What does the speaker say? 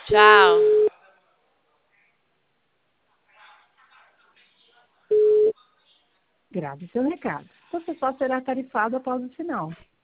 Tchau. Grave seu recado. Você só será tarifado após o sinal.